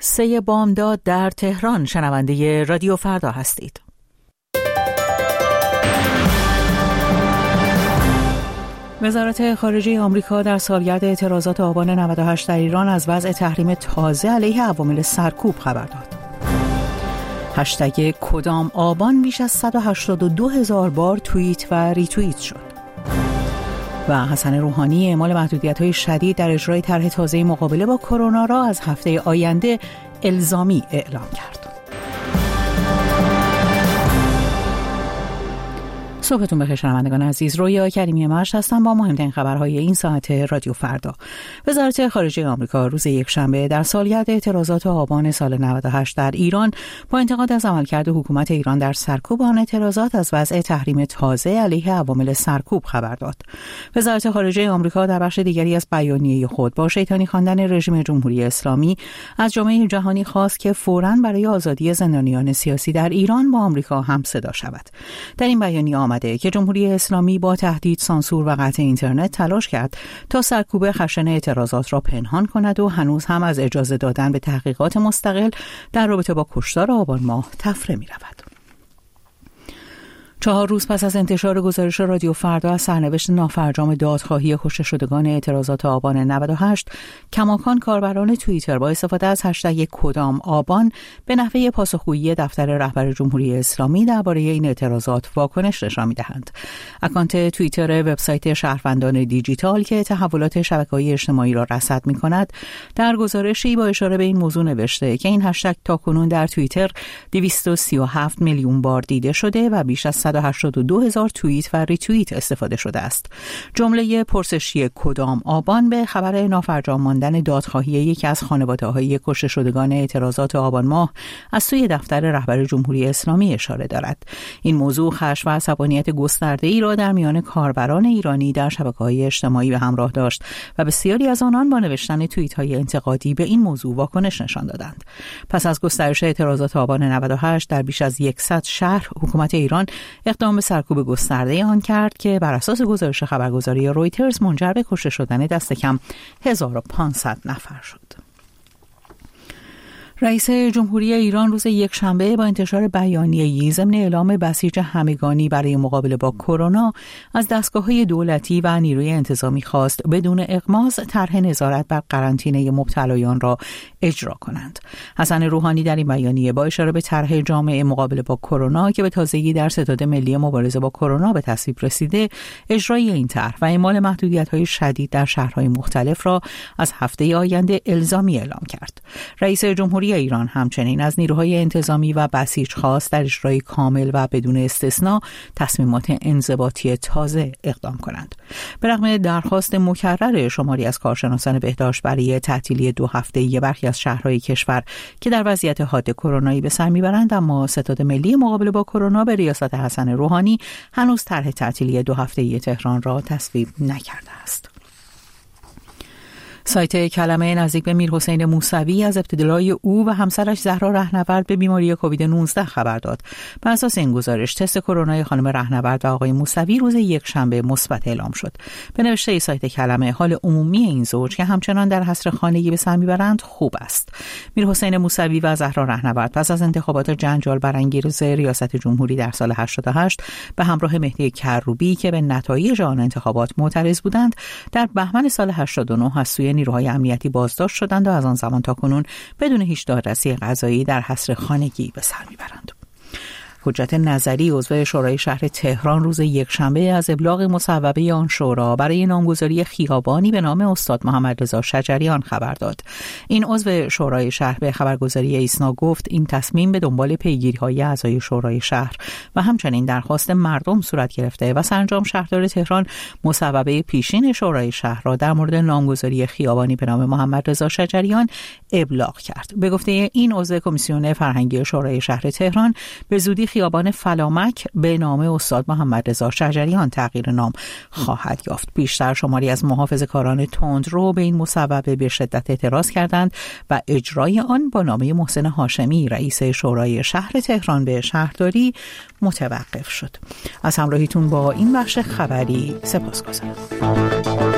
3 بامداد در تهران. شنونده رادیو فردا هستید. وزارت خارجه آمریکا در سالگرد اعتراضات آبان 98 در ایران از وضع تحریم تازه علیه عوامل سرکوب خبر داد. هشتگ کدام آبان بیش از 182,000 بار توییت و ریتوییت شد. و حسن روحانی اعمال محدودیت‌های شدید در اجرای طرح تازه مقابله با کرونا را از هفته آینده الزامی اعلام کرد. صبحتون بخیر شنوندگان عزیز. رویا کریمی مشت هستم با مهمترین خبرهای این ساعت رادیو فردا. وزارت خارجه آمریکا روز یکشنبه در سالگرد اعتراضات آبان سال 98 در ایران با انتقاد از عملکرد حکومت ایران در سرکوب آن اعتراضات از وضع تحریم تازه علیه عوامل سرکوب خبر داد. وزارت خارجه آمریکا در بخش دیگری از بیانیه خود با شیطانی خواندن رژیم جمهوری اسلامی از جامعه جهانی خواست که فوراً برای آزادی زندانیان سیاسی در ایران با آمریکا هم صدا شود. در این بیانیه آمده که جمهوری اسلامی با تهدید سانسور و قطع اینترنت تلاش کرد تا سرکوب خشن اعتراضات را پنهان کند و هنوز هم از اجازه دادن به تحقیقات مستقل در رابطه با کشتار آبان ماه تفره می رود. 4 روز پس از انتشار گزارش رادیو فردا از سرنوشت نافرجام دادخواهی کشته شدگان اعتراضات آبان 98، کماکان کاربران توییتر با استفاده از هشتگ کدام آبان به نحوه پاسخگویی دفتر رهبر جمهوری اسلامی درباره این اعتراضات واکنش نشان می‌دهند. اکانت توییتر وبسایت شهروندان دیجیتال که تحولات شبکه‌های اجتماعی را رصد می‌کند، در گزارشی با اشاره به این موضوع نوشته که این هشتگ تاکنون در توییتر 237 میلیون بار دیده شده و بیش از 182,000 توییت و ریتوییت استفاده شده است. جمله پرسشی کدام آبان به خبر نافرجام ماندن دادخواهی یکی از خانواده‌های کشته شدگان اعتراضات آبان ماه از سوی دفتر رهبر جمهوری اسلامی اشاره دارد. این موضوع خشم و عصبانیت گسترده‌ای را در میان کاربران ایرانی در شبکه‌های اجتماعی به همراه داشت و بسیاری از آنان با نوشتن توییت‌های انتقادی به این موضوع واکنش نشان دادند. پس از گسترش اعتراضات آبان 98 در بیش از 100 شهر، حکومت ایران اقدام به سرکوب گسترده آن کرد که بر اساس گزارش خبرگزاری رویترز منجر به کشته شدن دست کم 1500 نفر شد. رئیس جمهوری ایران روز یکشنبه با انتشار بیانیه‌ای ضمن اعلام بسیج همگانی برای مقابله با کرونا از دستگاه‌های دولتی و نیروی انتظامی خواست بدون اغماض طرح نظارت بر قرنطینه مبتلایان را اجرا کنند. حسن روحانی در این بیانیه با اشاره به طرح جامع مقابله با کرونا که به تازگی در ستاد ملی مبارزه با کرونا به تصویب رسیده، اجرای این طرح و اعمال محدودیت‌های شدید در شهرهای مختلف را از هفته آینده الزامی اعلام کرد. رئیس جمهوری ایران همچنین از نیروهای انتظامی و بسیج خواست در اجرای کامل و بدون استثناء تصمیمات انضباطی تازه اقدام کنند. به رغم درخواست مکرر شماری از کارشناسان بهداشت برای تعطیلی 2 هفته‌ای برخی از شهرهای کشور که در وضعیت حاد کرونایی به سر میبرند، اما ستاد ملی مقابله با کرونا به ریاست حسن روحانی هنوز طرح تعطیلی 2 هفته‌ای تهران را تصویب نکرده است. سایت کلمه نزدیک به میرحسین موسوی از ابتلای او و همسرش زهرا رهنورد به بیماری کووید 19 خبر داد. بر اساس این گزارش تست کرونا خانم رهنورد و آقای موسوی روز یکشنبه مثبت اعلام شد. به نوشته سایت کلمه حال عمومی این زوج که همچنان در حصر خانگی به سر میبرند خوب است. میرحسین موسوی و زهرا رهنورد پس از انتخابات جنجال برانگیز ریاست جمهوری در سال 88 به همراه مهدی کروبی که به نتایج آن انتخابات معترض بودند، در بهمن سال 89 از سوی نیروهای امنیتی بازداشت شدند و از آن زمان تا کنون بدون هیچ دادرسی قضایی در حصر خانگی به سر میبرند. حجت نظری عضو شورای شهر تهران روز یکشنبه از ابلاغ مصوبه آن شورا برای نامگذاری خیابانی به نام استاد محمد رضا شجریان خبر داد. این عضو شورای شهر به خبرگزاری ایسنا گفت این تصمیم به دنبال پیگیری‌های اعضای شورای شهر و همچنین درخواست مردم صورت گرفته و سرانجام شهردار تهران مصوبه پیشین شورای شهر را در مورد نامگذاری خیابانی به نام محمد رضا شجریان ابلاغ کرد. به گفته این عضو کمیسیون فرهنگی شورای شهر تهران، به زودی خیابان فلامک به نام استاد محمد رضا شجریان تغییر نام خواهد یافت. بیشتر شماری از محافظه‌کاران تندرو به این مصوبه به شدت اعتراض کردند و اجرای آن با نامه محسن هاشمی رئیس شورای شهر تهران به شهرداری متوقف شد. از همراهیتون با این بخش خبری سپاسگزارم.